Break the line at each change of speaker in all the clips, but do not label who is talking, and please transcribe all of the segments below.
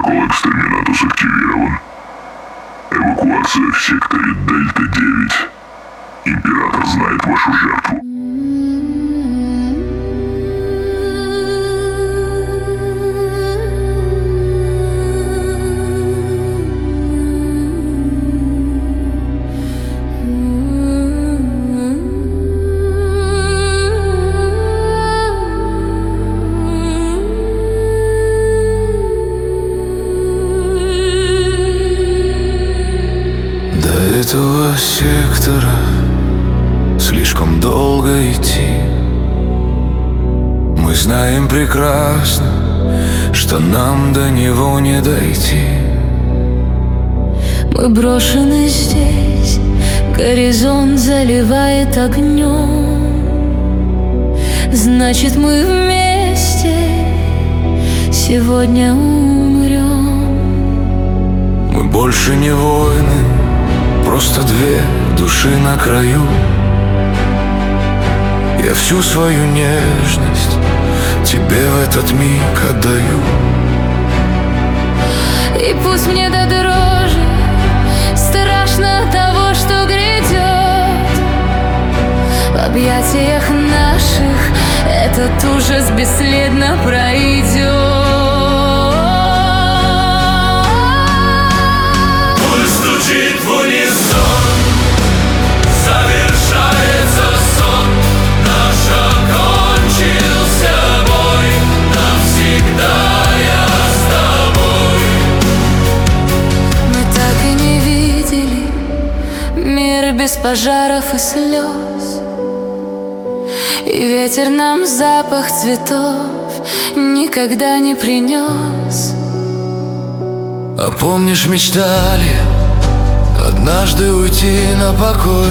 Протокол экстерминатус активирован. Эвакуация в секторе Дельта-9. Император знает вашу жертву.
До этого сектора слишком долго идти. Мы знаем прекрасно, что нам до него не дойти.
Мы брошены здесь, горизонт заливает огнем. Значит, мы вместе сегодня умрем.
Мы больше не воины, просто две души на краю. Я всю свою нежность тебе в этот миг отдаю.
И пусть мне до дрожи страшно того, что грядет, в объятиях наших этот ужас бесследно пройдет.
Стучит в унисон, завершается сон. Наш окончился бой, навсегда я с тобой.
Мы так и не видели мир без пожаров и слез, и ветер нам запах цветов никогда не принес.
А помнишь, мечтали однажды уйти на покой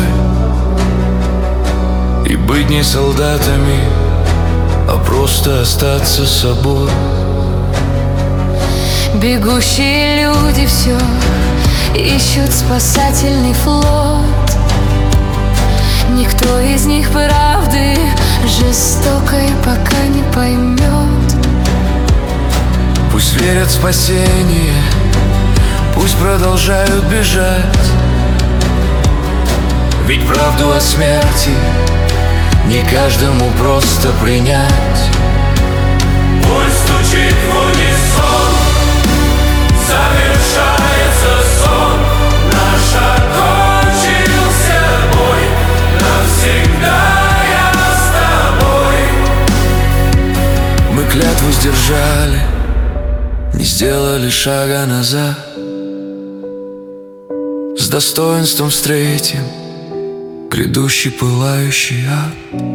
и быть не солдатами, а просто остаться собой.
Бегущие люди все ищут спасательный флот. Никто из них правды жестокой пока не поймет.
Пусть верят в спасение, пусть продолжают бежать, ведь правду о смерти не каждому просто принять. Пусть стучит в унисон, завершается сон. Наш окончился бой, навсегда я с тобой. Мы клятву сдержали, не сделали шага назад. С достоинством встретим грядущий пылающий ад.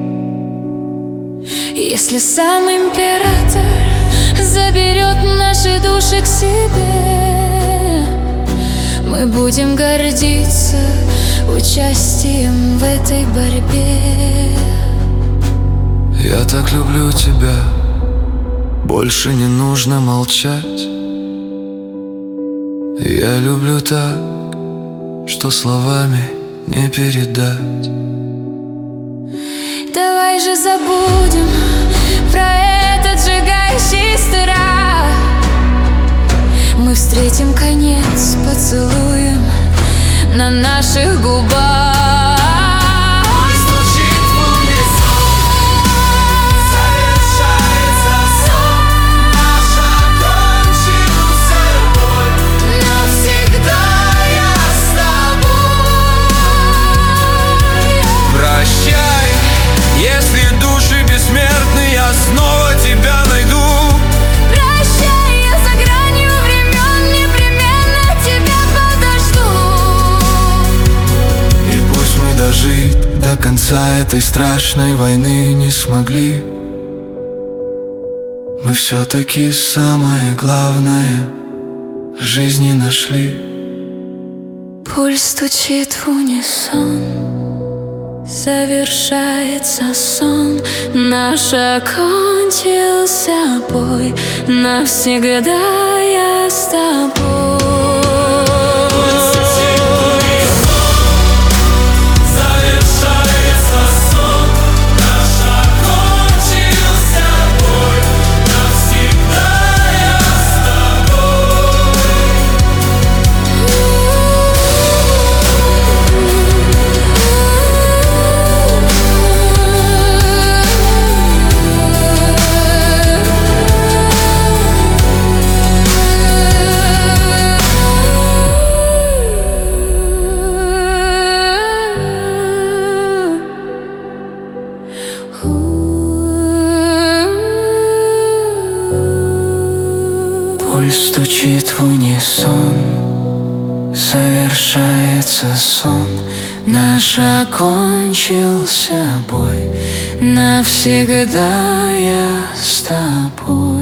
Если сам император заберет наши души к себе, мы будем гордиться участием в этой борьбе.
Я так люблю тебя, больше не нужно молчать. Я люблю так, что словами не передать.
Давай же забудем про этот сжигающий страх. Мы встретим конец поцелуем на наших губах.
Снова тебя найду.
Прощай, я за гранью времен, непременно тебя подожду.
И пусть мы дожить до конца этой страшной войны не смогли, мы все-таки самое главное в жизни нашли.
Пульс стучит в унисон, завершается сон. Наш окончился бой, навсегда я с тобой.
стучит в унисон. Завершается сон, наш окончился бой. Навсегда я с тобой.